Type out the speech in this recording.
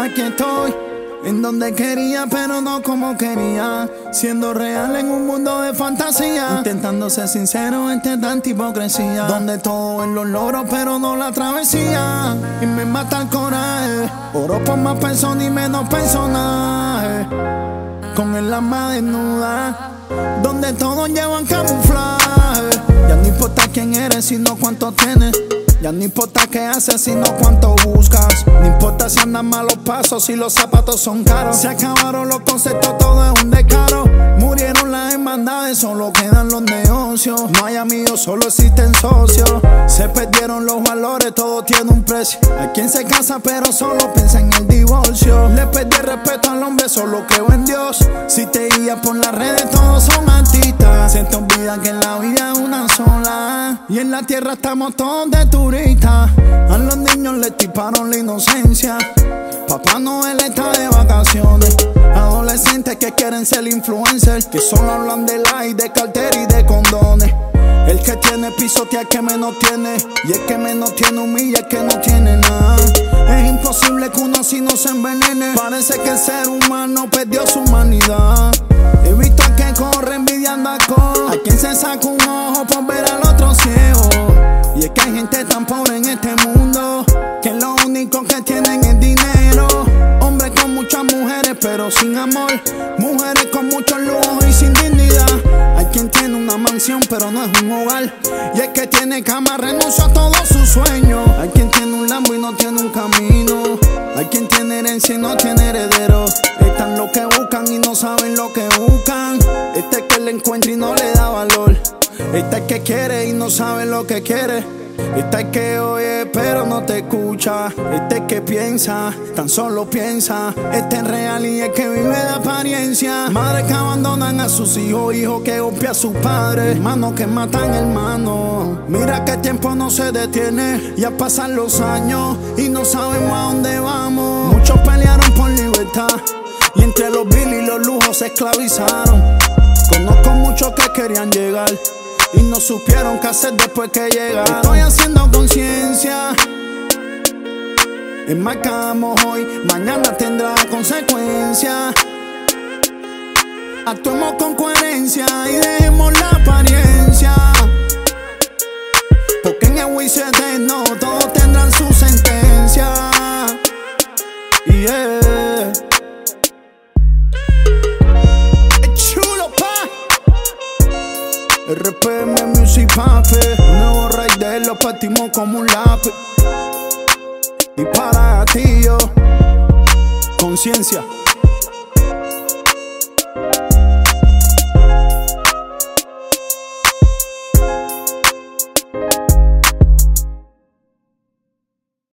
aquí estoy, en donde quería pero no como quería, siendo real en un mundo de fantasía, intentando ser sincero entre tanta hipocresía, donde todo es los logros pero no la travesía, y me mata el coraje. Oro por más personas y menos personajes, con el alma desnuda, donde todos llevan camuflaje. Ya no importa quién eres sino cuánto tienes, ya no importa qué haces sino cuánto buscas. No importa si andan malos pasos, si los zapatos son caros. Se acabaron los conceptos, todo es un descaro. Murieron las hermandades, solo quedan los negocios. No hay amigos, solo existen socios. Se perdieron los valores, todo tiene un precio. Hay quien se casa pero solo piensa en el divorcio. Le perdí el respeto al hombre, solo creo en Dios. Si te guías por las redes, todos son artistas. Se te olvida que en la vida es una sola, y en la tierra estamos todos de turistas. A los niños les tiparon la inocencia. Papá Noel está de vacaciones. Adolescentes que quieren ser influencers, que solo hablan de like, de cartera y de condones. El que tiene pisotea el que menos tiene, y el que menos tiene humilla el que no tiene nada. Es imposible que uno así no se envenene. Parece que el ser humano perdió su humanidad. He visto a que corre envidiando a quien se saca un ojo por ver al otro ciego. Y es que hay gente tan pobre en este mundo que lo único que tienen es dinero. Hombres con muchas mujeres pero sin amor, mujeres con muchos lujos y sin dignidad. Hay quien tiene una mansión pero no es un hogar, y el que tiene cama renunció a todos sus sueños. Hay quien tiene un Lambo y no tiene un camino. Hay quien tiene herencia y no tiene heredero. Están los que buscan y no saben lo que buscan. Este que le encuentra y no le da valor. Este es que quiere y no sabe lo que quiere. Este es que oye pero no te escucha. Este es que piensa, tan solo piensa. Este es real y es que vive de apariencia. Madres que abandonan a sus hijos, hijos que golpean a sus padres, hermanos que matan hermanos. Mira que el tiempo no se detiene, ya pasan los años y no sabemos a dónde vamos. Muchos pelearon por libertad y entre los bill y los lujos se esclavizaron. Conozco muchos que querían llegar y no supieron qué hacer después que llegaron. Estoy haciendo conciencia. Enmarcamos hoy, mañana tendrá consecuencias. Actuemos con coherencia y dejemos la apariencia, porque en el juicio eterno todos tendrán su sentencia. Yeah. RPM Music Papi, nuevo rider, lo partimos como un lápiz. Y para ti yo, conciencia.